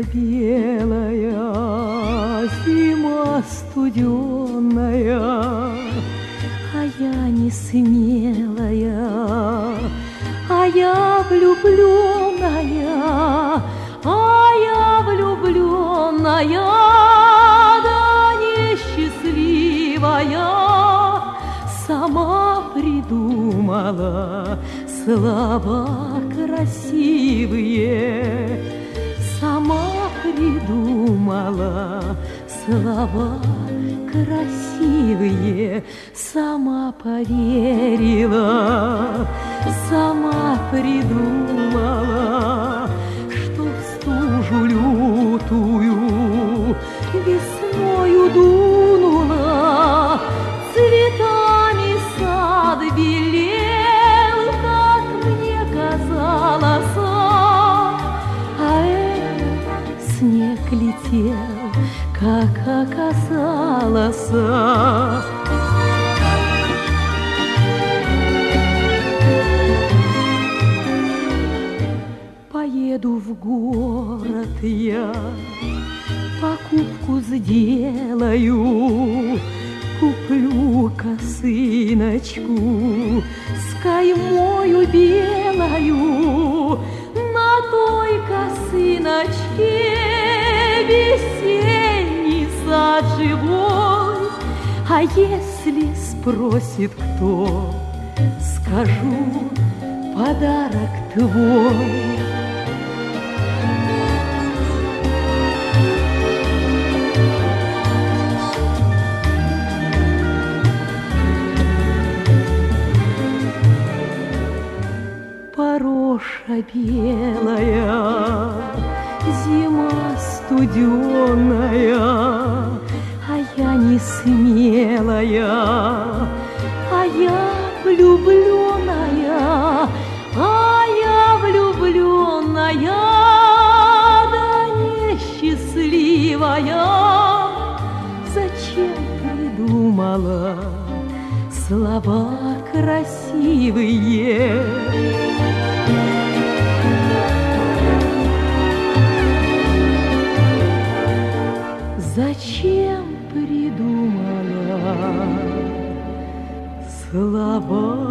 белая, зима студеная, а я не смелая, а я влюбленная, да несчастливая, сама придумала слова красивые, сама придумала слова красивые, сама поверила, сама придумала, что в стужу лютую весною дунула, цветами сад белел, как мне казалось, а снег летел, как оказалось. Поеду в город я, покупку сделаю, куплю косыночку с каймою белою, на той косыночке весенний сад живой. А если спросит кто, скажу: подарок твой. Пороша белая, зима студеная, а я не смелая, а я влюбленная, да несчастливая. Зачем придумала слова красивые? Зачем придумала слова